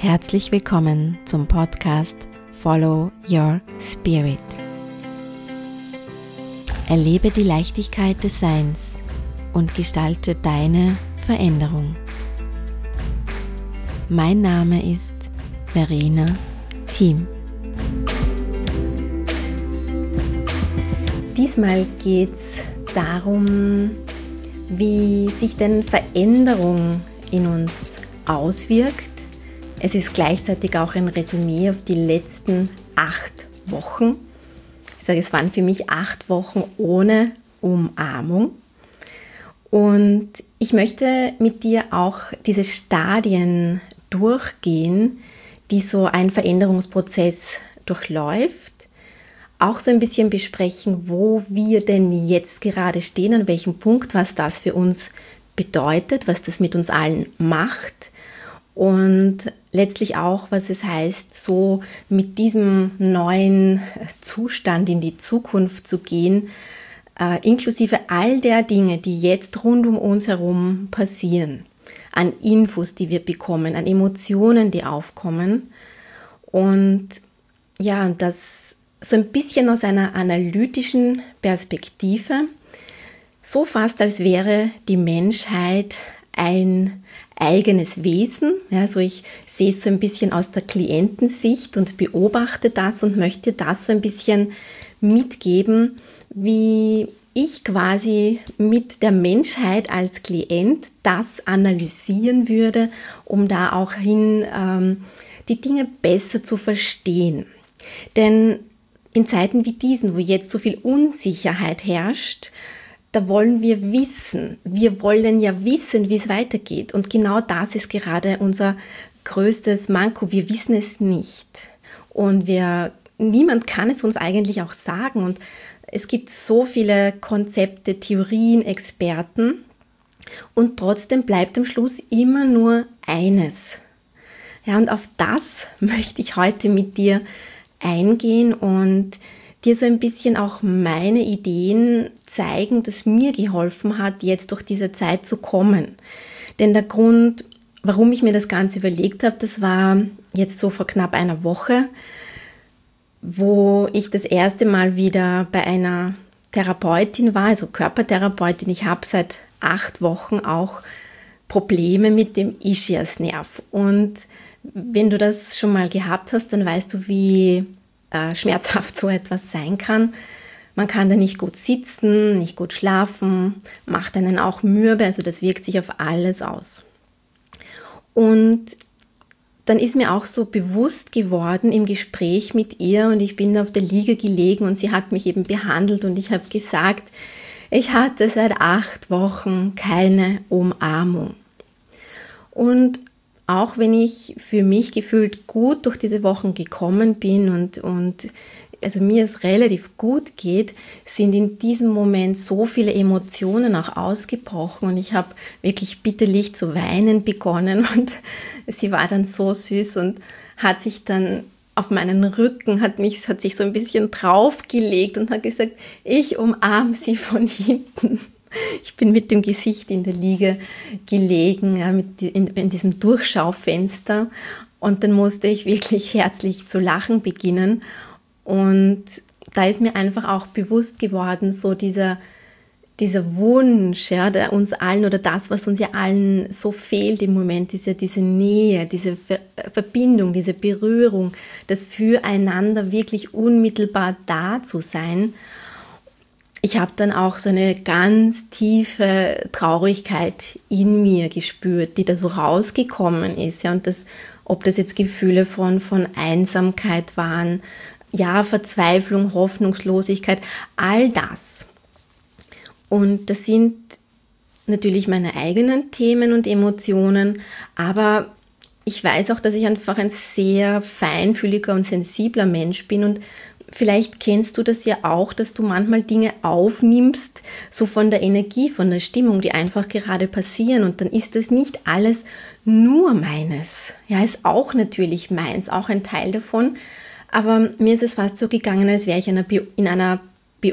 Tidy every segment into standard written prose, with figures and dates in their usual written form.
Herzlich willkommen zum Podcast Follow Your Spirit. Erlebe die Leichtigkeit des Seins und gestalte deine Veränderung. Mein Name ist Verena Thiem. Diesmal geht es darum, wie sich denn Veränderung in uns auswirkt. Es ist gleichzeitig auch ein Resümee auf die letzten 8 Wochen. Ich sage, es waren für mich 8 Wochen ohne Umarmung. Und ich möchte mit dir auch diese Stadien durchgehen, die so ein Veränderungsprozess durchläuft. Auch so ein bisschen besprechen, wo wir denn jetzt gerade stehen, an welchem Punkt, was das für uns bedeutet, was das mit uns allen macht. Und letztlich auch, was es heißt, so mit diesem neuen Zustand in die Zukunft zu gehen, inklusive all der Dinge, die jetzt rund um uns herum passieren, an Infos, die wir bekommen, an Emotionen, die aufkommen. Und ja, das so ein bisschen aus einer analytischen Perspektive, so fast als wäre die Menschheit ein eigenes Wesen. Ja, also ich sehe es so ein bisschen aus der Klientensicht und beobachte das und möchte das so ein bisschen mitgeben, wie ich quasi mit der Menschheit als Klient das analysieren würde, um da auch die Dinge besser zu verstehen. Denn in Zeiten wie diesen, wo jetzt so viel Unsicherheit herrscht, da wollen wir wissen. Wir wollen ja wissen, wie es weitergeht. Und genau das ist gerade unser größtes Manko. Wir wissen es nicht. Und niemand kann es uns eigentlich auch sagen. Und es gibt so viele Konzepte, Theorien, Experten. Und trotzdem bleibt am Schluss immer nur eines. Ja, und auf das möchte ich heute mit dir eingehen und dir so ein bisschen auch meine Ideen zeigen, das mir geholfen hat, jetzt durch diese Zeit zu kommen. Denn der Grund, warum ich mir das Ganze überlegt habe, das war jetzt so vor knapp einer Woche, wo ich das erste Mal wieder bei einer Therapeutin war, also Körpertherapeutin. Ich habe seit 8 Wochen auch Probleme mit dem Ischiasnerv. Und wenn du das schon mal gehabt hast, dann weißt du, wie schmerzhaft so etwas sein kann. Man kann da nicht gut sitzen, nicht gut schlafen, macht einen auch mürbe, also das wirkt sich auf alles aus. Und dann ist mir auch so bewusst geworden im Gespräch mit ihr und ich bin auf der Liege gelegen und sie hat mich eben behandelt und ich habe gesagt, ich hatte seit 8 Wochen keine Umarmung. Und auch wenn ich für mich gefühlt gut durch diese Wochen gekommen bin und also mir es relativ gut geht, sind in diesem Moment so viele Emotionen auch ausgebrochen und ich habe wirklich bitterlich zu weinen begonnen und sie war dann so süß und hat sich dann auf meinen Rücken, hat sich so ein bisschen draufgelegt und hat gesagt, ich umarme sie von hinten. Ich bin mit dem Gesicht in der Liege gelegen, ja, in diesem Durchschaufenster und dann musste ich wirklich herzlich zu lachen beginnen und da ist mir einfach auch bewusst geworden, so dieser Wunsch, ja, der uns allen oder das, was uns ja allen so fehlt im Moment, ist ja diese Nähe, diese Verbindung, diese Berührung, das Füreinander wirklich unmittelbar da zu sein. Ich habe dann auch so eine ganz tiefe Traurigkeit in mir gespürt, die da so rausgekommen ist. Ja, und ob das jetzt Gefühle von Einsamkeit waren, ja, Verzweiflung, Hoffnungslosigkeit, all das. Und das sind natürlich meine eigenen Themen und Emotionen, aber ich weiß auch, dass ich einfach ein sehr feinfühliger und sensibler Mensch bin und vielleicht kennst du das ja auch, dass du manchmal Dinge aufnimmst, so von der Energie, von der Stimmung, die einfach gerade passieren und dann ist das nicht alles nur meines. Ja, ist auch natürlich meins, auch ein Teil davon, aber mir ist es fast so gegangen, als wäre ich in einer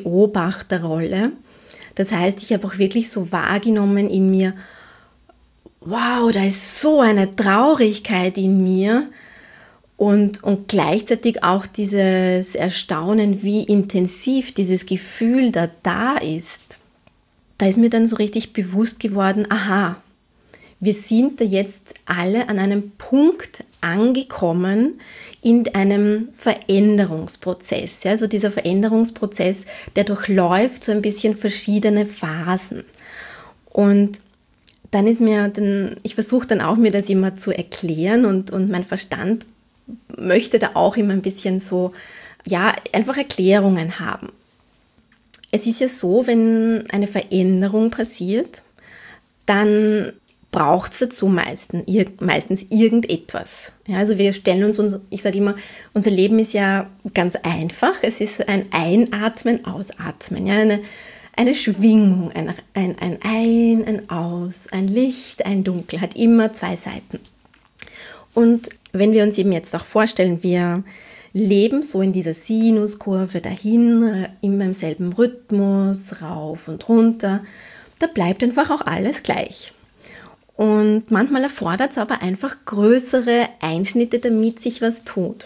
Beobachterrolle. Das heißt, ich habe auch wirklich so wahrgenommen in mir, wow, da ist so eine Traurigkeit in mir und gleichzeitig auch dieses Erstaunen, wie intensiv dieses Gefühl da ist. Da ist mir dann so richtig bewusst geworden, aha, wir sind da jetzt alle an einem Punkt angekommen in einem Veränderungsprozess. Also dieser Veränderungsprozess, der durchläuft so ein bisschen verschiedene Phasen. Und dann ich versuche dann auch mir das immer zu erklären und mein Verstand möchte da auch immer ein bisschen so, ja, einfach Erklärungen haben. Es ist ja so, wenn eine Veränderung passiert, dann braucht es dazu meistens irgendetwas. Ja, also wir stellen uns, ich sage immer, unser Leben ist ja ganz einfach. Es ist ein Einatmen, Ausatmen, ja, eine Schwingung, ein Ein, ein Aus, ein Licht, ein Dunkel, hat immer zwei Seiten. Und wenn wir uns eben jetzt auch vorstellen, wir leben so in dieser Sinuskurve dahin, immer im selben Rhythmus, rauf und runter, da bleibt einfach auch alles gleich. Und manchmal erfordert es aber einfach größere Einschnitte, damit sich was tut.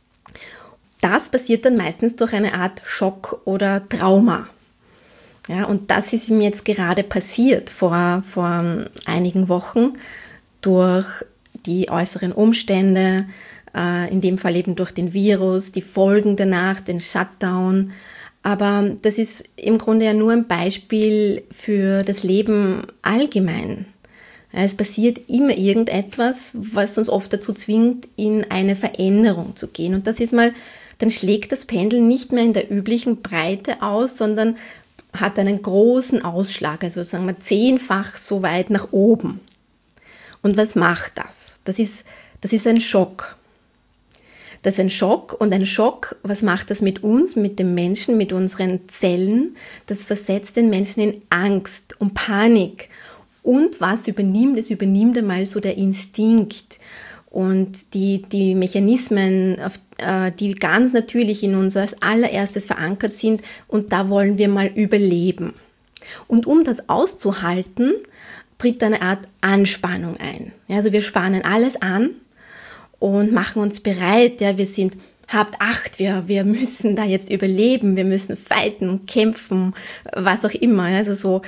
Das passiert dann meistens durch eine Art Schock oder Trauma. Ja, und das ist ihm jetzt gerade passiert vor einigen Wochen durch die äußeren Umstände, in dem Fall eben durch den Virus, die Folgen danach, den Shutdown. Aber das ist im Grunde ja nur ein Beispiel für das Leben allgemein. Es passiert immer irgendetwas, was uns oft dazu zwingt, in eine Veränderung zu gehen. Und das ist mal, dann schlägt das Pendel nicht mehr in der üblichen Breite aus, sondern hat einen großen Ausschlag, also sagen wir 10-fach so weit nach oben. Und was macht das? Das ist ein Schock. Das ist ein Schock und ein Schock, was macht das mit uns, mit dem Menschen, mit unseren Zellen? Das versetzt den Menschen in Angst und Panik. Und was übernimmt? Es übernimmt einmal so der Instinkt und die Mechanismen, die ganz natürlich in uns als allererstes verankert sind und da wollen wir mal überleben. Und um das auszuhalten, tritt eine Art Anspannung ein. Ja, also wir spannen alles an und machen uns bereit. Ja, wir sind, habt Acht, wir müssen da jetzt überleben, wir müssen fighten, kämpfen, was auch immer. Also so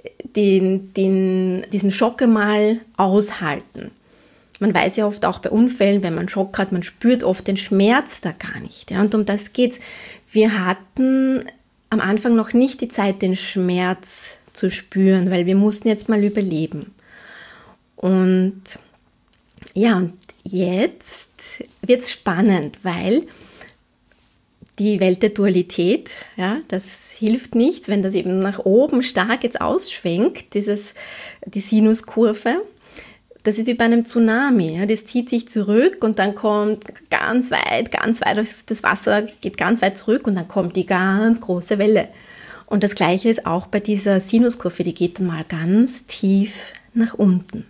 diesen Schock einmal aushalten. Man weiß ja oft auch bei Unfällen, wenn man Schock hat, man spürt oft den Schmerz da gar nicht. Ja, und um das geht's. Wir hatten am Anfang noch nicht die Zeit, den Schmerz zu spüren, weil wir mussten jetzt mal überleben. Und ja, und jetzt wird's spannend, weil die Welt der Dualität, ja, das hilft nichts, wenn das eben nach oben stark jetzt ausschwenkt, die Sinuskurve. Das ist wie bei einem Tsunami, ja, das zieht sich zurück und dann kommt ganz weit, das Wasser geht ganz weit zurück und dann kommt die ganz große Welle. Und das Gleiche ist auch bei dieser Sinuskurve, die geht dann mal ganz tief nach unten.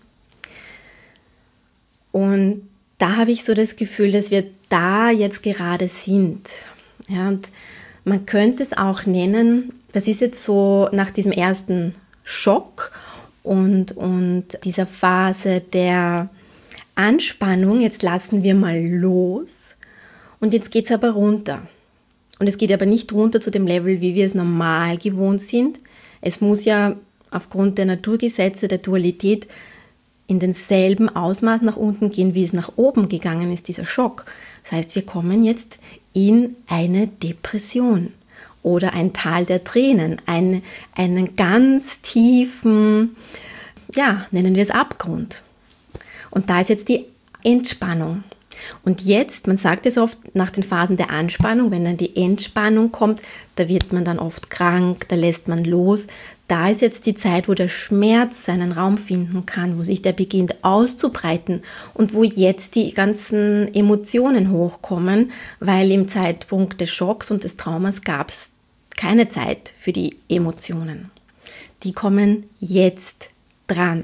Und da habe ich so das Gefühl, dass wir da jetzt gerade sind. Ja, und man könnte es auch nennen, das ist jetzt so nach diesem ersten Schock und dieser Phase der Anspannung, jetzt lassen wir mal los und jetzt geht es aber runter. Und es geht aber nicht runter zu dem Level, wie wir es normal gewohnt sind. Es muss ja aufgrund der Naturgesetze der Dualität in denselben Ausmaß nach unten gehen, wie es nach oben gegangen ist, dieser Schock. Das heißt, wir kommen jetzt in eine Depression oder ein Tal der Tränen, einen ganz tiefen, ja, nennen wir es Abgrund. Und da ist jetzt die Entspannung. Und jetzt, man sagt es oft nach den Phasen der Anspannung, wenn dann die Entspannung kommt, da wird man dann oft krank, da lässt man los. Da ist jetzt die Zeit, wo der Schmerz seinen Raum finden kann, wo sich der beginnt auszubreiten und wo jetzt die ganzen Emotionen hochkommen, weil im Zeitpunkt des Schocks und des Traumas gab es keine Zeit für die Emotionen. Die kommen jetzt dran.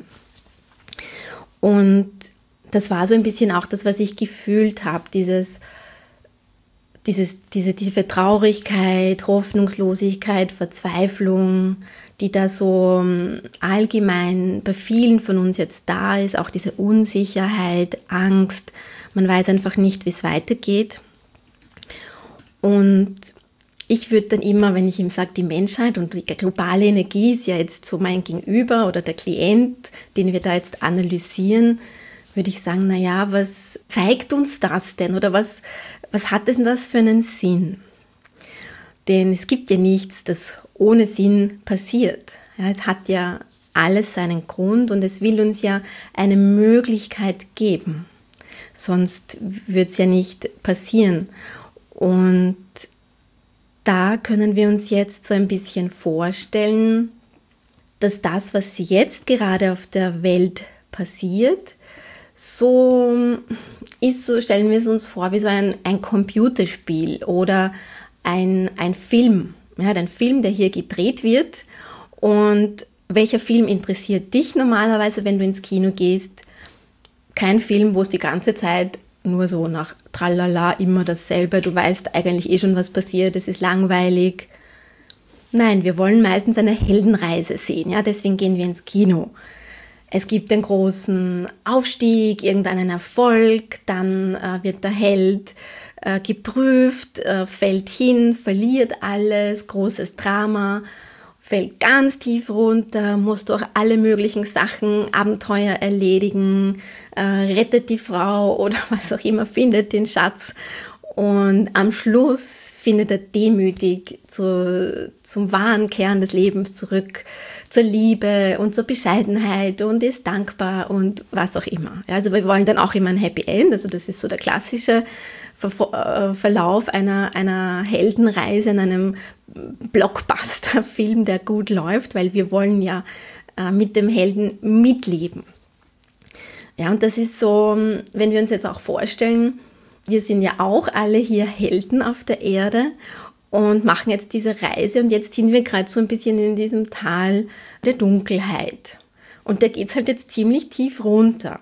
Und das war so ein bisschen auch das, was ich gefühlt habe, diese tiefe Traurigkeit, Hoffnungslosigkeit, Verzweiflung, die da so allgemein bei vielen von uns jetzt da ist, auch diese Unsicherheit, Angst, man weiß einfach nicht, wie es weitergeht. Und ich würde dann immer, wenn ich ihm sage, die Menschheit und die globale Energie ist ja jetzt so mein Gegenüber oder der Klient, den wir da jetzt analysieren, würde ich sagen, naja, was zeigt uns das denn oder was hat denn das für einen Sinn? Denn es gibt ja nichts, das ohne Sinn passiert. Ja, es hat ja alles seinen Grund und es will uns ja eine Möglichkeit geben. Sonst würde es ja nicht passieren. Und da können wir uns jetzt so ein bisschen vorstellen, dass das, was jetzt gerade auf der Welt passiert, so ist, so stellen wir es uns vor, wie so ein Computerspiel oder ein Film. Ja, ein Film, der hier gedreht wird. Und welcher Film interessiert dich normalerweise, wenn du ins Kino gehst? Kein Film, wo es die ganze Zeit nur so nach Tralala, immer dasselbe, du weißt eigentlich eh schon, was passiert, es ist langweilig. Nein, wir wollen meistens eine Heldenreise sehen, ja, deswegen gehen wir ins Kino. Es gibt einen großen Aufstieg, irgendeinen Erfolg, dann wird der Held geprüft, fällt hin, verliert alles, großes Drama, fällt ganz tief runter, muss durch alle möglichen Sachen, Abenteuer erledigen, rettet die Frau oder was auch immer, findet den Schatz und am Schluss findet er demütig zum wahren Kern des Lebens zurück, zur Liebe und zur Bescheidenheit und ist dankbar und was auch immer. Also wir wollen dann auch immer ein Happy End, also das ist so der klassische Verlauf einer Heldenreise in einem Blockbuster-Film, der gut läuft, weil wir wollen ja mit dem Helden mitleben. Ja, und das ist so, wenn wir uns jetzt auch vorstellen, wir sind ja auch alle hier Helden auf der Erde und machen jetzt diese Reise und jetzt sind wir gerade so ein bisschen in diesem Tal der Dunkelheit. Und da geht es halt jetzt ziemlich tief runter.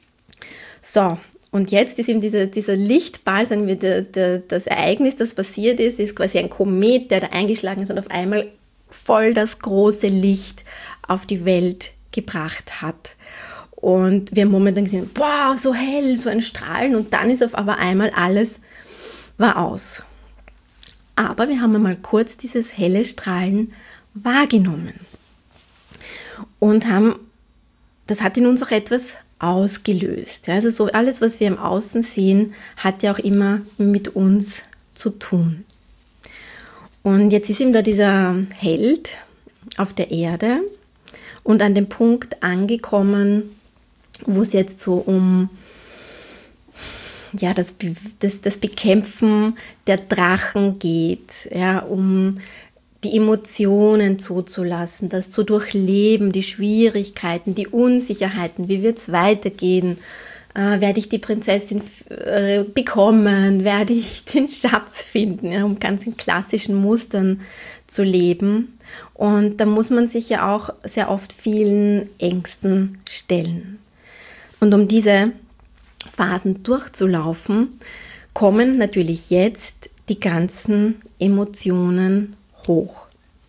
So, und jetzt ist eben dieser Lichtball, sagen wir, das Ereignis, das passiert ist quasi ein Komet, der da eingeschlagen ist und auf einmal voll das große Licht auf die Welt gebracht hat. Und wir haben momentan gesehen, wow, so hell, so ein Strahlen und dann ist auf einmal alles war aus. Aber wir haben einmal kurz dieses helle Strahlen wahrgenommen und das hat in uns auch etwas ausgelöst. Also so alles, was wir im Außen sehen, hat ja auch immer mit uns zu tun. Und jetzt ist ihm da dieser Held auf der Erde und an dem Punkt angekommen, wo es jetzt so um das Bekämpfen der Drachen geht, ja, um die Emotionen zuzulassen, das zu durchleben, die Schwierigkeiten, die Unsicherheiten, wie wird es weitergehen, werde ich die Prinzessin bekommen, werde ich den Schatz finden, ja, um ganz in klassischen Mustern zu leben. Und da muss man sich ja auch sehr oft vielen Ängsten stellen. Und um diese Phasen durchzulaufen, kommen natürlich jetzt die ganzen Emotionen hoch.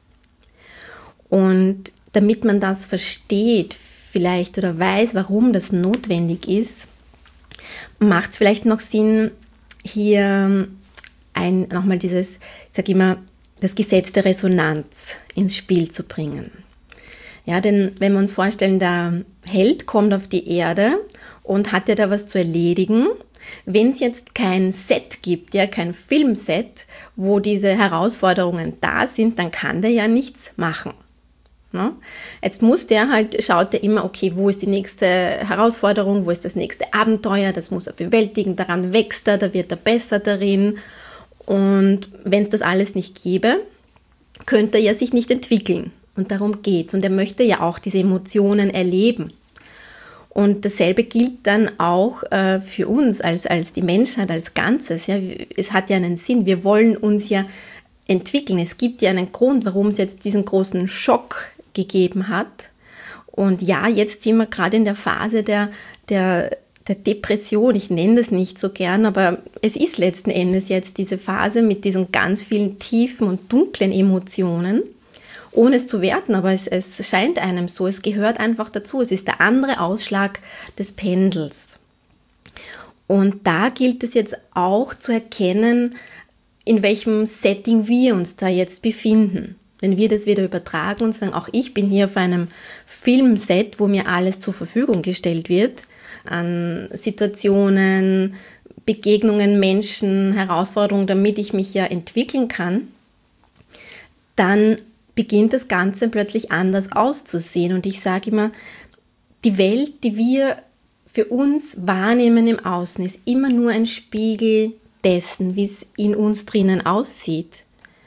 Und damit man das versteht vielleicht oder weiß, warum das notwendig ist, macht es vielleicht noch Sinn, hier nochmal dieses, ich sage immer, das Gesetz der Resonanz ins Spiel zu bringen. Ja, denn wenn wir uns vorstellen, der Held kommt auf die Erde und hat ja da was zu erledigen. Wenn es jetzt kein Set gibt, ja, kein Filmset, wo diese Herausforderungen da sind, dann kann der ja nichts machen. Ne? Jetzt schaut er immer, okay, wo ist die nächste Herausforderung, wo ist das nächste Abenteuer, das muss er bewältigen, daran wächst er, da wird er besser darin. Und wenn es das alles nicht gäbe, könnte er ja sich nicht entwickeln. Und darum geht's. Und er möchte ja auch diese Emotionen erleben. Und dasselbe gilt dann auch für uns als die Menschheit, als Ganzes. Ja. Es hat ja einen Sinn. Wir wollen uns ja entwickeln. Es gibt ja einen Grund, warum es jetzt diesen großen Schock gegeben hat. Und ja, jetzt sind wir gerade in der Phase der der Depression, ich nenne das nicht so gern, aber es ist letzten Endes jetzt diese Phase mit diesen ganz vielen tiefen und dunklen Emotionen, ohne es zu werten, aber es scheint einem so, es gehört einfach dazu, es ist der andere Ausschlag des Pendels. Und da gilt es jetzt auch zu erkennen, in welchem Setting wir uns da jetzt befinden. Wenn wir das wieder übertragen und sagen, auch ich bin hier auf einem Filmset, wo mir alles zur Verfügung gestellt wird, an Situationen, Begegnungen, Menschen, Herausforderungen, damit ich mich ja entwickeln kann, dann beginnt das Ganze plötzlich anders auszusehen. Und ich sage immer, die Welt, die wir für uns wahrnehmen im Außen, ist immer nur ein Spiegel dessen, wie es in uns drinnen aussieht.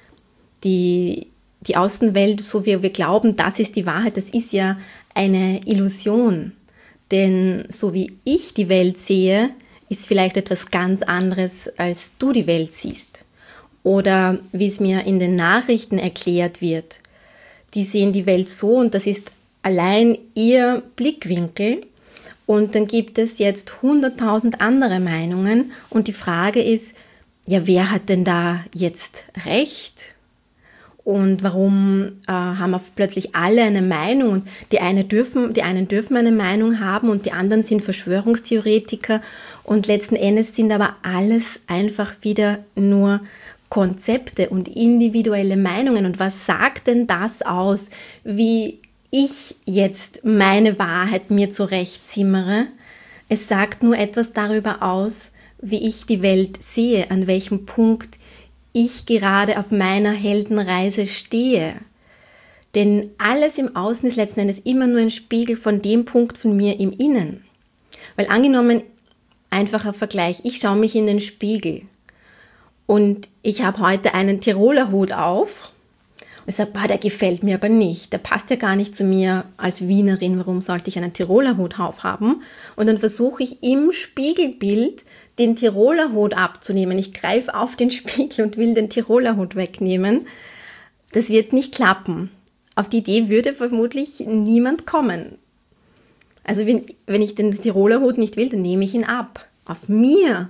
Die Außenwelt, so wie wir glauben, das ist die Wahrheit, das ist ja eine Illusion. Denn so wie ich die Welt sehe, ist vielleicht etwas ganz anderes, als du die Welt siehst. Oder wie es mir in den Nachrichten erklärt wird. Die sehen die Welt so und das ist allein ihr Blickwinkel. Und dann gibt es jetzt 100.000 andere Meinungen. Und die Frage ist, ja, wer hat denn da jetzt recht? Und warum haben plötzlich alle eine Meinung? Und die einen dürfen eine Meinung haben und die anderen sind Verschwörungstheoretiker. Und letzten Endes sind aber alles einfach wieder nur Konzepte und individuelle Meinungen. Und was sagt denn das aus, wie ich jetzt meine Wahrheit mir zurechtzimmere? Es sagt nur etwas darüber aus, wie ich die Welt sehe, an welchem Punkt ich gerade auf meiner Heldenreise stehe. Denn alles im Außen ist letzten Endes immer nur ein Spiegel von dem Punkt von mir im Innen. Weil angenommen, einfacher Vergleich, ich schaue mich in den Spiegel und ich habe heute einen Tiroler Hut auf und ich sage, der gefällt mir aber nicht, der passt ja gar nicht zu mir als Wienerin, warum sollte ich einen Tiroler Hut aufhaben? Und dann versuche ich im Spiegelbild den Tiroler Hut abzunehmen. Ich greife auf den Spiegel und will den Tiroler Hut wegnehmen. Das wird nicht klappen. Auf die Idee würde vermutlich niemand kommen. Also wenn ich den Tiroler Hut nicht will, dann nehme ich ihn ab. Auf mir.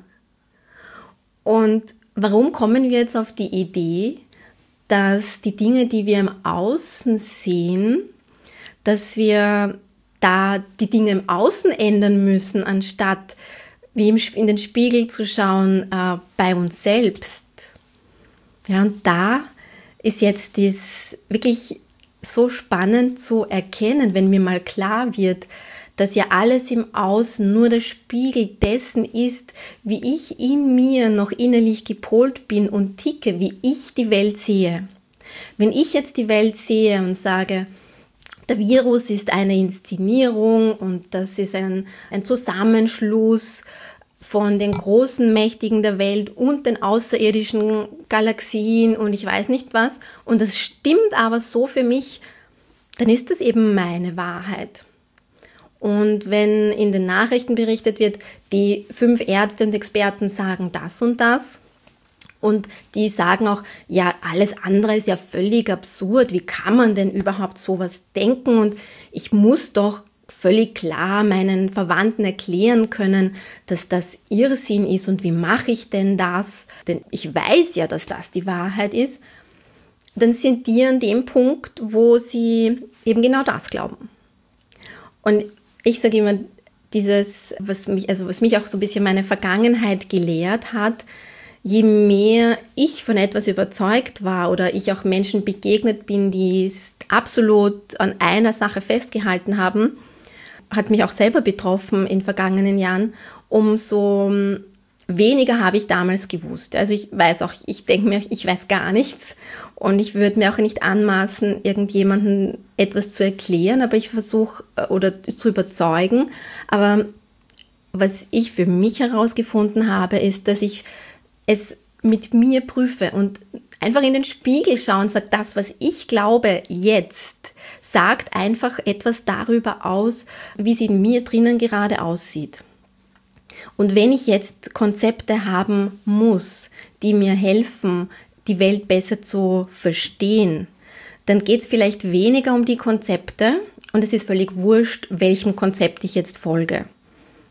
Und warum kommen wir jetzt auf die Idee, dass die Dinge, die wir im Außen sehen, dass wir da die Dinge im Außen ändern müssen, anstatt wie in den Spiegel zu schauen bei uns selbst. Ja, und da ist jetzt das wirklich so spannend zu erkennen, wenn mir mal klar wird, dass ja alles im Außen nur der Spiegel dessen ist, wie ich in mir noch innerlich gepolt bin und ticke, wie ich die Welt sehe. Wenn ich jetzt die Welt sehe und sage, der Virus ist eine Inszenierung und das ist ein Zusammenschluss von den großen Mächtigen der Welt und den außerirdischen Galaxien und ich weiß nicht was, und das stimmt aber so für mich, dann ist das eben meine Wahrheit. Und wenn in den Nachrichten berichtet wird, die 5 Ärzte und Experten sagen das und die sagen auch, ja, alles andere ist ja völlig absurd, wie kann man denn überhaupt sowas denken? Und ich muss doch völlig klar meinen Verwandten erklären können, dass das Irrsinn ist und wie mache ich denn das? Denn ich weiß ja, dass das die Wahrheit ist. Dann sind die an dem Punkt, wo sie eben genau das glauben. Und ich sage immer, was mich auch so ein bisschen meine Vergangenheit gelehrt hat, je mehr ich von etwas überzeugt war oder ich auch Menschen begegnet bin, die es absolut an einer Sache festgehalten haben, hat mich auch selber betroffen in vergangenen Jahren, umso weniger habe ich damals gewusst. Also ich denke mir, ich weiß gar nichts und ich würde mir auch nicht anmaßen, irgendjemandem etwas zu erklären, aber ich versuche oder zu überzeugen. Aber was ich für mich herausgefunden habe, ist, dass ich es mit mir prüfe und einfach in den Spiegel schaue und sage, das, was ich glaube jetzt, sagt einfach etwas darüber aus, wie es in mir drinnen gerade aussieht. Und wenn ich jetzt Konzepte haben muss, die mir helfen, die Welt besser zu verstehen, dann geht es vielleicht weniger um die Konzepte und es ist völlig wurscht, welchem Konzept ich jetzt folge.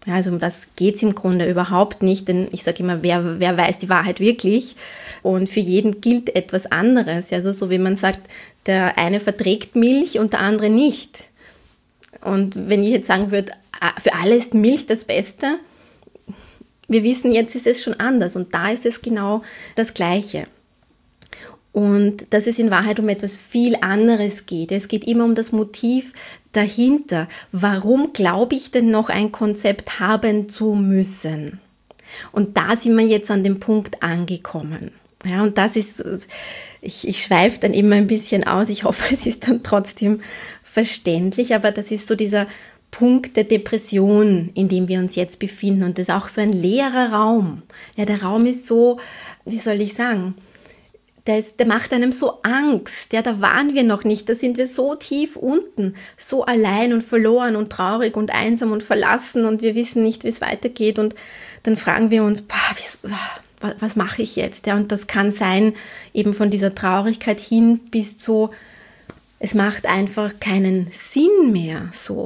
Ja, also um das geht es im Grunde überhaupt nicht, denn ich sage immer, wer weiß die Wahrheit wirklich? Und für jeden gilt etwas anderes. Also so wie man sagt, der eine verträgt Milch und der andere nicht. Und wenn ich jetzt sagen würde, für alle ist Milch das Beste, wir wissen, jetzt ist es schon anders und da ist es genau das Gleiche. Und dass es in Wahrheit um etwas viel anderes geht. Es geht immer um das Motiv dahinter. Warum glaube ich denn noch ein Konzept haben zu müssen? Und da sind wir jetzt an dem Punkt angekommen. Ja, und das ist, ich schweife dann immer ein bisschen aus. Ich hoffe, es ist dann trotzdem verständlich, aber das ist so dieser Punkt der Depression, in dem wir uns jetzt befinden. Und das ist auch so ein leerer Raum. Ja, der Raum ist so, wie soll ich sagen, der macht einem so Angst, ja, da waren wir noch nicht, da sind wir so tief unten, so allein und verloren und traurig und einsam und verlassen und wir wissen nicht, wie es weitergeht und dann fragen wir uns, was mache ich jetzt? Ja, und das kann sein, eben von dieser Traurigkeit hin bis zu, es macht einfach keinen Sinn mehr so.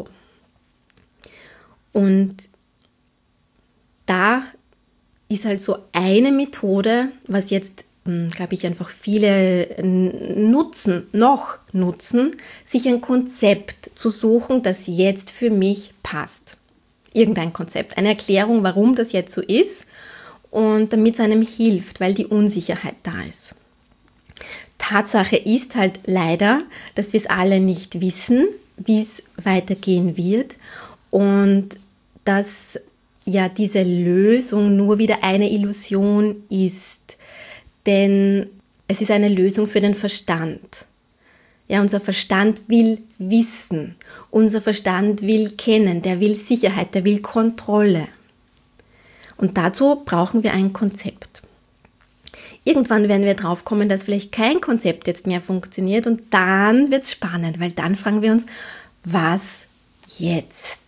Und da ist halt so eine Methode, was jetzt glaube ich, einfach viele nutzen, sich ein Konzept zu suchen, das jetzt für mich passt. Irgendein Konzept, eine Erklärung, warum das jetzt so ist und damit es einem hilft, weil die Unsicherheit da ist. Tatsache ist halt leider, dass wir es alle nicht wissen, wie es weitergehen wird und dass ja diese Lösung nur wieder eine Illusion ist. Denn es ist eine Lösung für den Verstand. Ja, unser Verstand will wissen, unser Verstand will kennen, der will Sicherheit, der will Kontrolle. Und dazu brauchen wir ein Konzept. Irgendwann werden wir drauf kommen, dass vielleicht kein Konzept jetzt mehr funktioniert und dann wird es spannend, weil dann fragen wir uns, was jetzt?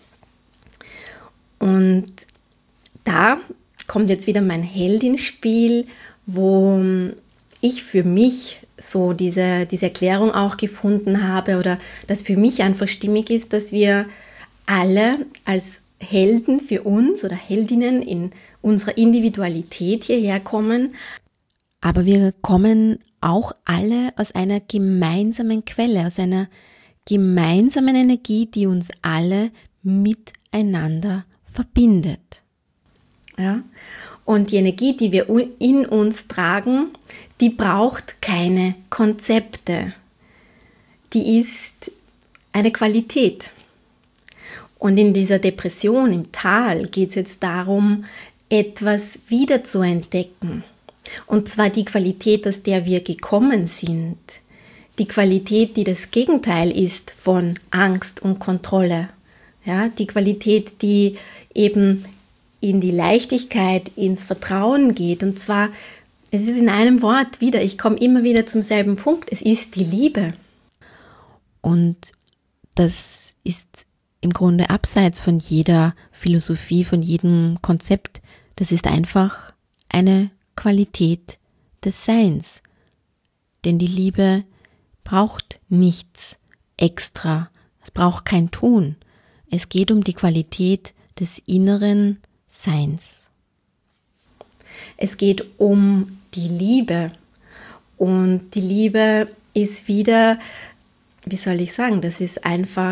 Und da kommt jetzt wieder mein Held ins Spiel, wo ich für mich so diese Erklärung auch gefunden habe oder das für mich einfach stimmig ist, dass wir alle als Helden für uns oder Heldinnen in unserer Individualität hierher kommen. Aber wir kommen auch alle aus einer gemeinsamen Quelle, aus einer gemeinsamen Energie, die uns alle miteinander verbindet. Ja? Und die Energie, die wir in uns tragen, die braucht keine Konzepte. Die ist eine Qualität. Und in dieser Depression im Tal geht es jetzt darum, etwas wiederzuentdecken. Und zwar die Qualität, aus der wir gekommen sind. Die Qualität, die das Gegenteil ist von Angst und Kontrolle. Ja, die Qualität, die eben in die Leichtigkeit, ins Vertrauen geht. Und zwar, es ist in einem Wort wieder, ich komme immer wieder zum selben Punkt, es ist die Liebe. Und das ist im Grunde abseits von jeder Philosophie, von jedem Konzept. Das ist einfach eine Qualität des Seins. Denn die Liebe braucht nichts extra, es braucht kein Tun. Es geht um die Qualität des inneren Seins. Es geht um die Liebe und die Liebe ist wieder, wie soll ich sagen, das ist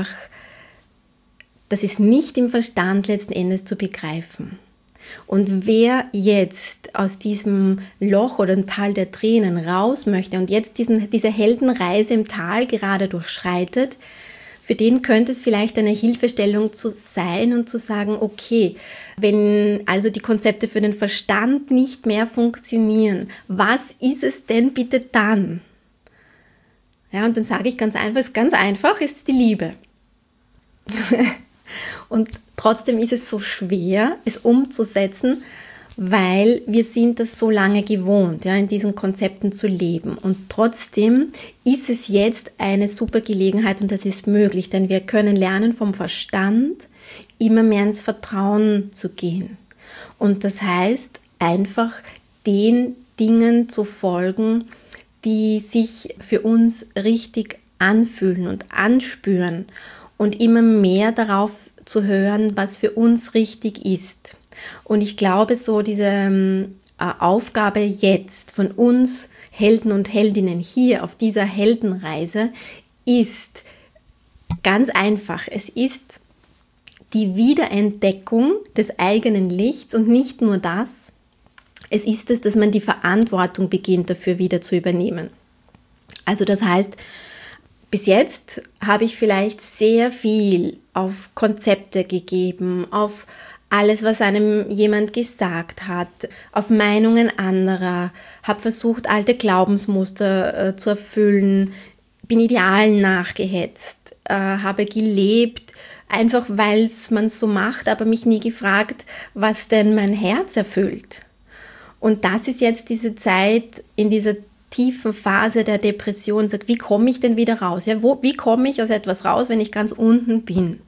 nicht im Verstand letzten Endes zu begreifen. Und wer jetzt aus diesem Loch oder dem Tal der Tränen raus möchte und jetzt diese Heldenreise im Tal gerade durchschreitet, für den könnte es vielleicht eine Hilfestellung zu sein und zu sagen, okay, wenn also die Konzepte für den Verstand nicht mehr funktionieren, was ist es denn bitte dann? Ja, und dann sage ich ganz einfach, ist die Liebe. Und trotzdem ist es so schwer, es umzusetzen, weil wir sind das so lange gewohnt, ja, in diesen Konzepten zu leben. Und trotzdem ist es jetzt eine super Gelegenheit und das ist möglich, denn wir können lernen vom Verstand immer mehr ins Vertrauen zu gehen. Und das heißt einfach den Dingen zu folgen, die sich für uns richtig anfühlen und anspüren und immer mehr darauf zu hören, was für uns richtig ist. Und ich glaube, so diese Aufgabe jetzt von uns Helden und Heldinnen hier auf dieser Heldenreise ist ganz einfach. Es ist die Wiederentdeckung des eigenen Lichts und nicht nur das. Es ist es, dass man die Verantwortung beginnt, dafür wieder zu übernehmen. Also das heißt, bis jetzt habe ich vielleicht sehr viel auf Konzepte gegeben, auf alles, was einem jemand gesagt hat, auf Meinungen anderer, habe versucht, alte Glaubensmuster zu erfüllen, bin Idealen nachgehetzt, habe gelebt, einfach weil es man so macht, aber mich nie gefragt, was denn mein Herz erfüllt. Und das ist jetzt diese Zeit in dieser tiefen Phase der Depression, sagt, wie komme ich denn wieder raus? Ja, wie komme ich aus etwas raus, wenn ich ganz unten bin?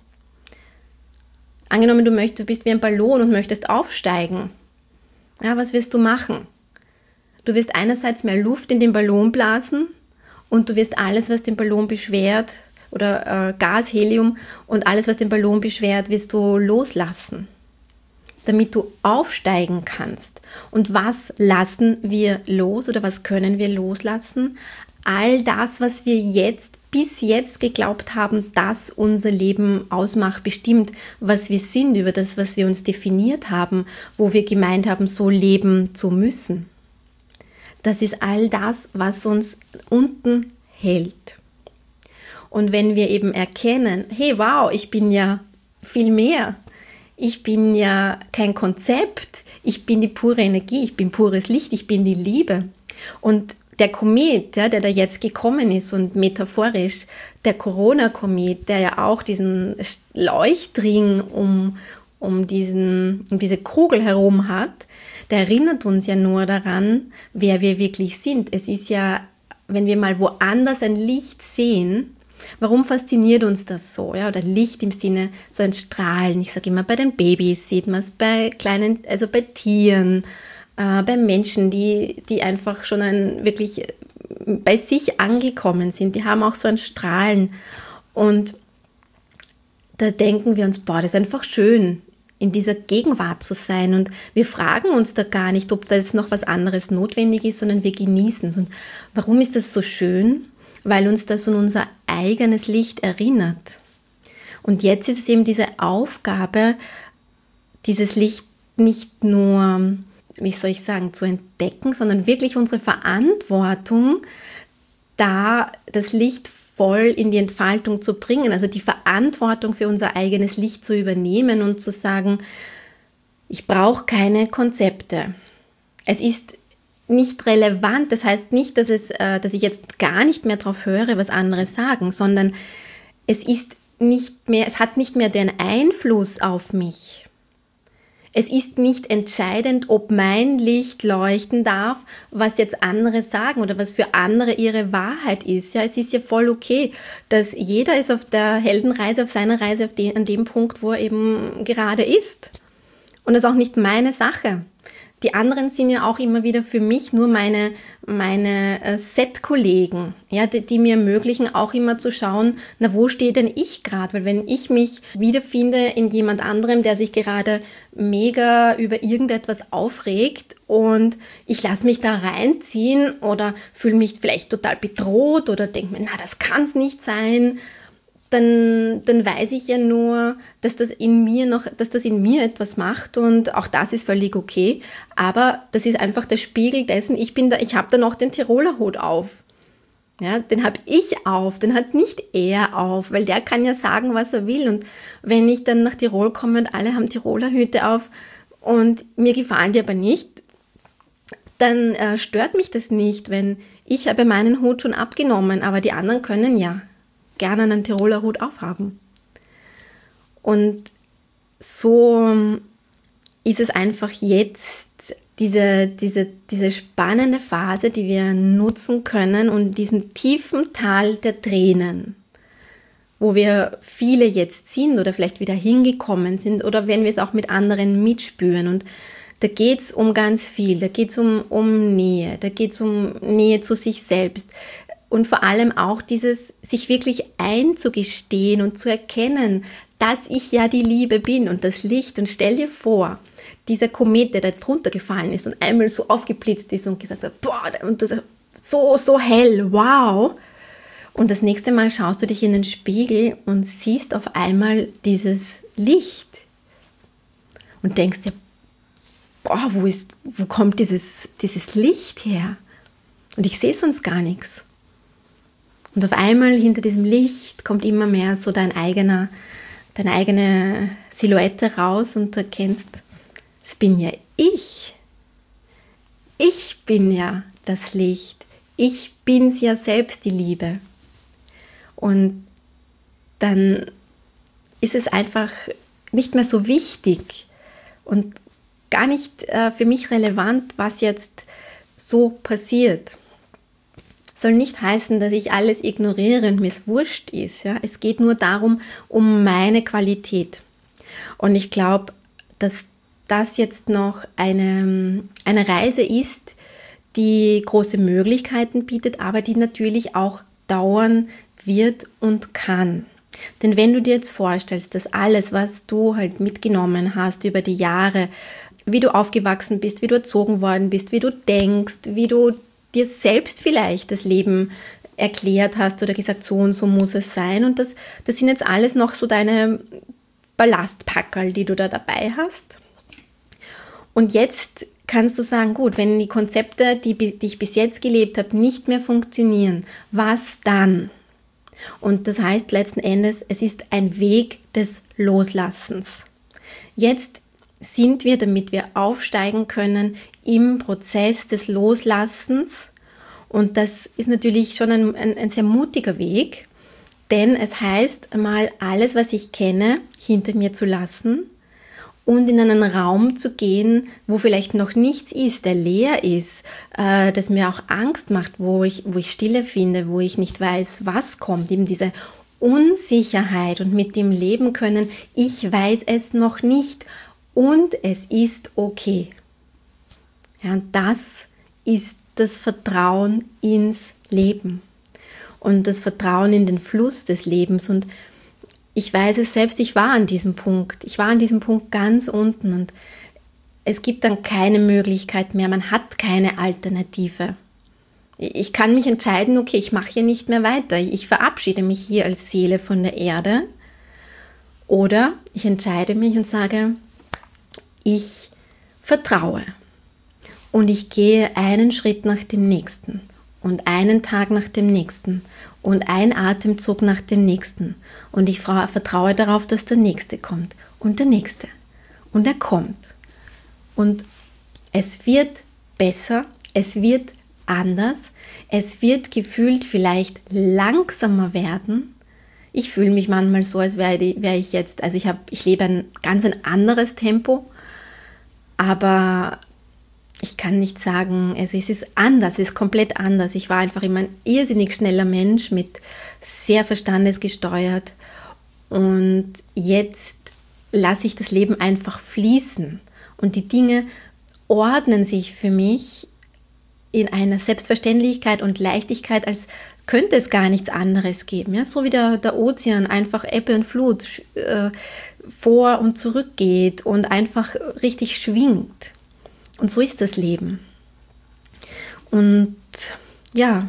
Angenommen, du bist wie ein Ballon und möchtest aufsteigen. Ja, was wirst du machen? Du wirst einerseits mehr Luft in den Ballon blasen und du wirst alles, was den Ballon beschwert, oder Gas, Helium und alles, was den Ballon beschwert, wirst du loslassen, damit du aufsteigen kannst. Und was lassen wir los oder was können wir loslassen? All das, was wir bis jetzt geglaubt haben, dass unser Leben ausmacht, bestimmt, was wir sind, über das, was wir uns definiert haben, wo wir gemeint haben, so leben zu müssen. Das ist all das, was uns unten hält. Und wenn wir eben erkennen, hey, wow, ich bin ja viel mehr. Ich bin ja kein Konzept, ich bin die pure Energie, ich bin pures Licht, ich bin die Liebe. Und der Komet, ja, der da jetzt gekommen ist und metaphorisch der Corona-Komet, der ja auch diesen Leuchtring um diese Kugel herum hat, der erinnert uns ja nur daran, wer wir wirklich sind. Es ist ja, wenn wir mal woanders ein Licht sehen, warum fasziniert uns das so? Ja? Oder Licht im Sinne, so ein Strahlen. Ich sage immer, bei den Babys sieht man es, bei kleinen, also bei Tieren, bei Menschen, die einfach schon wirklich bei sich angekommen sind. Die haben auch so ein Strahlen. Und da denken wir uns, boah, das ist einfach schön, in dieser Gegenwart zu sein. Und wir fragen uns da gar nicht, ob da jetzt noch was anderes notwendig ist, sondern wir genießen es. Und warum ist das so schön? Weil uns das an unser eigenes Licht erinnert. Und jetzt ist es eben diese Aufgabe, dieses Licht nicht nur, wie soll ich sagen, zu entdecken, sondern wirklich unsere Verantwortung, da das Licht voll in die Entfaltung zu bringen, also die Verantwortung für unser eigenes Licht zu übernehmen und zu sagen, ich brauche keine Konzepte. Es ist nicht relevant, das heißt nicht, dass ich jetzt gar nicht mehr drauf höre, was andere sagen, sondern es hat nicht mehr den Einfluss auf mich. Es ist nicht entscheidend, ob mein Licht leuchten darf, was jetzt andere sagen oder was für andere ihre Wahrheit ist. Ja, es ist ja voll okay, dass jeder ist auf der Heldenreise, auf seiner Reise an dem Punkt, wo er eben gerade ist. Und das ist auch nicht meine Sache. Die anderen sind ja auch immer wieder für mich nur meine Set-Kollegen, ja, die mir ermöglichen, auch immer zu schauen, na, wo stehe denn ich gerade? Weil wenn ich mich wiederfinde in jemand anderem, der sich gerade mega über irgendetwas aufregt und ich lasse mich da reinziehen oder fühle mich vielleicht total bedroht oder denke mir, na, das kann es nicht sein, dann weiß ich ja nur, dass das in mir etwas macht und auch das ist völlig okay. Aber das ist einfach der Spiegel dessen, ich habe da noch den Tiroler Hut auf. Ja, den habe ich auf, den hat nicht er auf, weil der kann ja sagen, was er will. Und wenn ich dann nach Tirol komme und alle haben Tiroler Hüte auf und mir gefallen die aber nicht, dann stört mich das nicht, wenn ich habe meinen Hut schon abgenommen, aber die anderen können ja gerne einen Tiroler Hut aufhaben. Und so ist es einfach jetzt diese spannende Phase, die wir nutzen können und in diesem tiefen Tal der Tränen, wo wir viele jetzt sind oder vielleicht wieder hingekommen sind oder wenn wir es auch mit anderen mitspüren. Und da geht es um ganz viel, da geht es um Nähe, da geht es um Nähe zu sich selbst. Und vor allem auch dieses, sich wirklich einzugestehen und zu erkennen, dass ich ja die Liebe bin und das Licht. Und stell dir vor, dieser Komet, der da jetzt runtergefallen ist und einmal so aufgeblitzt ist und gesagt hat, boah, und das so hell, wow. Und das nächste Mal schaust du dich in den Spiegel und siehst auf einmal dieses Licht und denkst dir, boah, wo kommt dieses Licht her? Und ich sehe sonst gar nichts. Und auf einmal hinter diesem Licht kommt immer mehr so deine eigene Silhouette raus und du erkennst, es bin ja ich. Ich bin ja das Licht. Ich bin's ja selbst, die Liebe. Und dann ist es einfach nicht mehr so wichtig und gar nicht für mich relevant, was jetzt so passiert. Soll nicht heißen, dass ich alles ignoriere und mir es wurscht ist. Ja? Es geht nur darum, um meine Qualität. Und ich glaube, dass das jetzt noch eine Reise ist, die große Möglichkeiten bietet, aber die natürlich auch dauern wird und kann. Denn wenn du dir jetzt vorstellst, dass alles, was du halt mitgenommen hast über die Jahre, wie du aufgewachsen bist, wie du erzogen worden bist, wie du denkst, wie du dir selbst vielleicht das Leben erklärt hast oder gesagt, so und so muss es sein. Und das sind jetzt alles noch so deine Ballastpackerl, die du da dabei hast. Und jetzt kannst du sagen, gut, wenn die Konzepte, die ich bis jetzt gelebt habe, nicht mehr funktionieren, was dann? Und das heißt letzten Endes, es ist ein Weg des Loslassens. Jetzt sind wir, damit wir aufsteigen können, im Prozess des Loslassens. Und das ist natürlich schon ein sehr mutiger Weg, denn es heißt einmal, alles, was ich kenne, hinter mir zu lassen und in einen Raum zu gehen, wo vielleicht noch nichts ist, der leer ist, das mir auch Angst macht, wo ich Stille finde, wo ich nicht weiß, was kommt, eben diese Unsicherheit und mit dem leben können, ich weiß es noch nicht und es ist okay. Ja, und das ist das Vertrauen ins Leben und das Vertrauen in den Fluss des Lebens. Und ich weiß es selbst, ich war an diesem Punkt ganz unten und es gibt dann keine Möglichkeit mehr, man hat keine Alternative. Ich kann mich entscheiden, okay, ich mache hier nicht mehr weiter, ich verabschiede mich hier als Seele von der Erde, oder ich entscheide mich und sage, ich vertraue und ich gehe einen Schritt nach dem nächsten und einen Tag nach dem nächsten und ein Atemzug nach dem nächsten und ich vertraue darauf, dass der nächste kommt und der nächste und er kommt und es wird besser, es wird anders, es wird gefühlt vielleicht langsamer werden. Ich fühle mich manchmal so, als wäre ich jetzt, also ich lebe ein ganz anderes Tempo, aber ich kann nicht sagen, also es ist anders, es ist komplett anders. Ich war einfach immer ein irrsinnig schneller Mensch, mit sehr verstandesgesteuert und jetzt lasse ich das Leben einfach fließen und die Dinge ordnen sich für mich in einer Selbstverständlichkeit und Leichtigkeit, als könnte es gar nichts anderes geben. Ja? So wie der Ozean einfach Ebbe und Flut vor und zurück geht und einfach richtig schwingt. Und so ist das Leben. Und ja,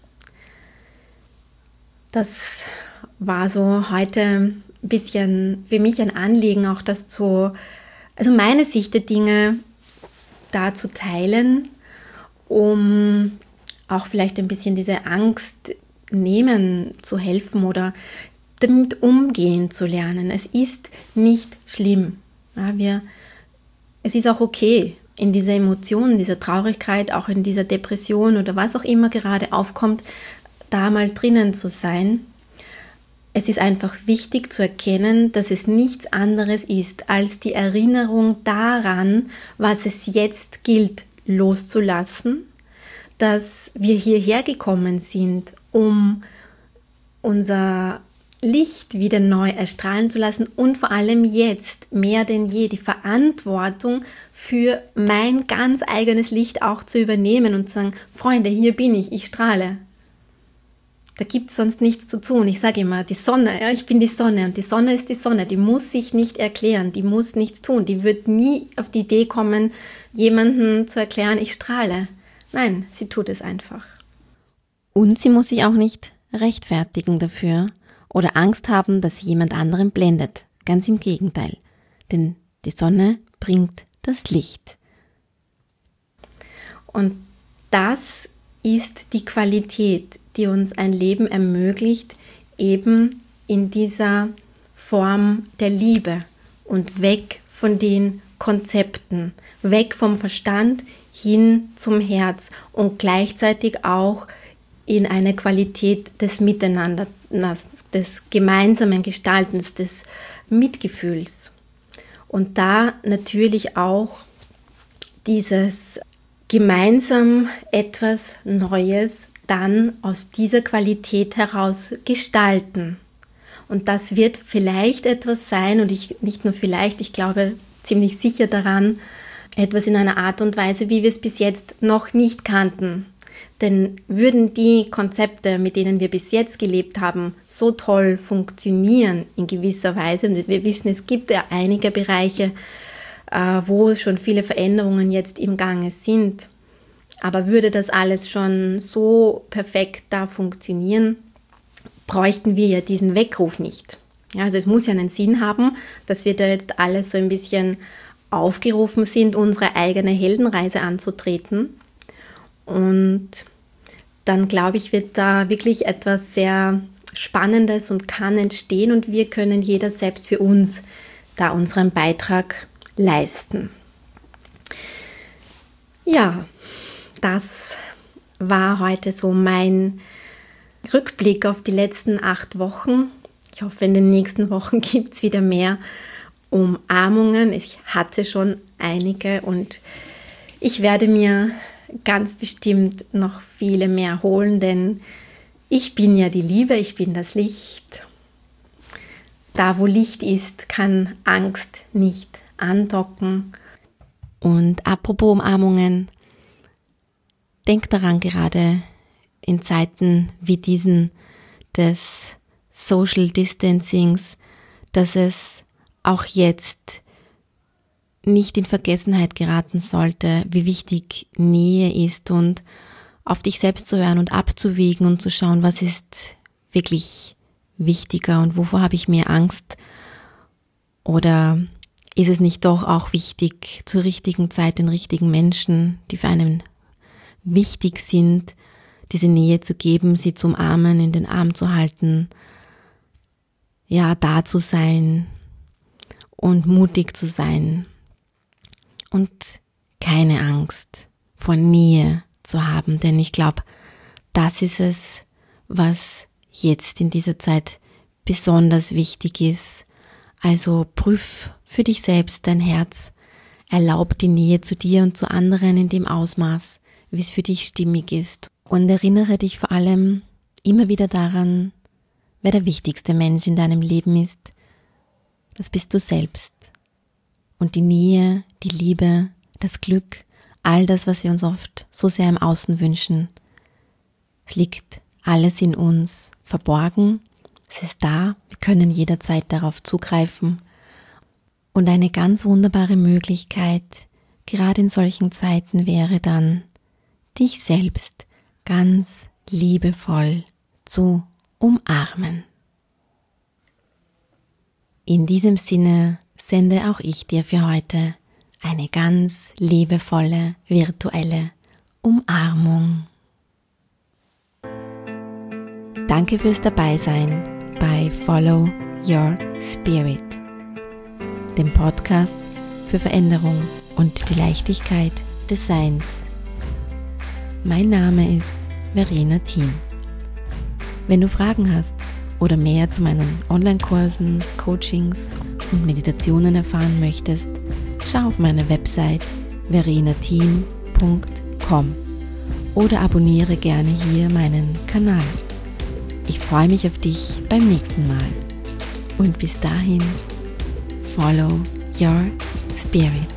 das war so heute ein bisschen für mich ein Anliegen, auch das also meine Sicht der Dinge da zu teilen, um auch vielleicht ein bisschen diese Angst nehmen zu helfen oder damit umgehen zu lernen. Es ist nicht schlimm. Ja, es ist auch okay, in dieser Emotion, dieser Traurigkeit, auch in dieser Depression oder was auch immer gerade aufkommt, da mal drinnen zu sein. Es ist einfach wichtig zu erkennen, dass es nichts anderes ist als die Erinnerung daran, was es jetzt gilt loszulassen, dass wir hierher gekommen sind, um unser Licht wieder neu erstrahlen zu lassen und vor allem jetzt mehr denn je die Verantwortung für mein ganz eigenes Licht auch zu übernehmen und zu sagen, Freunde, hier bin ich strahle. Da gibt es sonst nichts zu tun. Ich sage immer, die Sonne, ja, ich bin die Sonne und die Sonne ist die Sonne. Die muss sich nicht erklären, die muss nichts tun. Die wird nie auf die Idee kommen, jemandem zu erklären, ich strahle. Nein, sie tut es einfach. Und sie muss sich auch nicht rechtfertigen dafür oder Angst haben, dass sie jemand anderen blendet. Ganz im Gegenteil. Denn die Sonne bringt das Licht. Und das ist die Qualität, die uns ein Leben ermöglicht, eben in dieser Form der Liebe und weg von den Konzepten, weg vom Verstand hin zum Herz und gleichzeitig auch in eine Qualität des Miteinanders, des gemeinsamen Gestaltens, des Mitgefühls. Und da natürlich auch dieses gemeinsam etwas Neues dann aus dieser Qualität heraus gestalten. Und das wird vielleicht etwas sein, und nicht nur vielleicht, ich glaube ziemlich sicher daran, etwas in einer Art und Weise, wie wir es bis jetzt noch nicht kannten. Denn würden die Konzepte, mit denen wir bis jetzt gelebt haben, so toll funktionieren in gewisser Weise, und wir wissen, es gibt ja einige Bereiche, wo schon viele Veränderungen jetzt im Gange sind, aber würde das alles schon so perfekt da funktionieren, bräuchten wir ja diesen Weckruf nicht. Ja, also es muss ja einen Sinn haben, dass wir da jetzt alle so ein bisschen aufgerufen sind, unsere eigene Heldenreise anzutreten. Und dann, glaube ich, wird da wirklich etwas sehr Spannendes und kann entstehen, und wir können jeder selbst für uns da unseren Beitrag leisten. Ja, das war heute so mein Rückblick auf die letzten 8 Wochen. Ich hoffe, in den nächsten Wochen gibt es wieder mehr Umarmungen. Ich hatte schon einige und ich werde mir ganz bestimmt noch viele mehr holen, denn ich bin ja die Liebe, ich bin das Licht. Da, wo Licht ist, kann Angst nicht andocken. Und apropos Umarmungen, denk daran, gerade in Zeiten wie diesen des Social Distancings, dass es auch jetzt nicht in Vergessenheit geraten sollte, wie wichtig Nähe ist, und auf dich selbst zu hören und abzuwägen und zu schauen, was ist wirklich wichtiger und wovor habe ich mehr Angst, oder ist es nicht doch auch wichtig, zur richtigen Zeit den richtigen Menschen, die für einen wichtig sind, diese Nähe zu geben, sie zu umarmen, in den Arm zu halten, ja, da zu sein und mutig zu sein. Und keine Angst vor Nähe zu haben, denn ich glaube, das ist es, was jetzt in dieser Zeit besonders wichtig ist. Also prüf für dich selbst dein Herz, erlaub die Nähe zu dir und zu anderen in dem Ausmaß, wie es für dich stimmig ist, und erinnere dich vor allem immer wieder daran, wer der wichtigste Mensch in deinem Leben ist. Das bist du selbst. Und die Nähe, die Liebe, das Glück, all das, was wir uns oft so sehr im Außen wünschen, es liegt alles in uns verborgen, es ist da, wir können jederzeit darauf zugreifen. Und eine ganz wunderbare Möglichkeit, gerade in solchen Zeiten, wäre dann, dich selbst ganz liebevoll zu umarmen. In diesem Sinne sende auch ich dir für heute eine ganz liebevolle virtuelle Umarmung. Danke fürs Dabeisein bei Follow Your Spirit, dem Podcast für Veränderung und die Leichtigkeit des Seins. Mein Name ist Verena Thiem. Wenn du Fragen hast oder mehr zu meinen Online-Kursen, Coachings und Meditationen erfahren möchtest, schau auf meine Website verenathiem.com oder abonniere gerne hier meinen Kanal. Ich freue mich auf dich beim nächsten Mal. Und bis dahin, follow your spirit.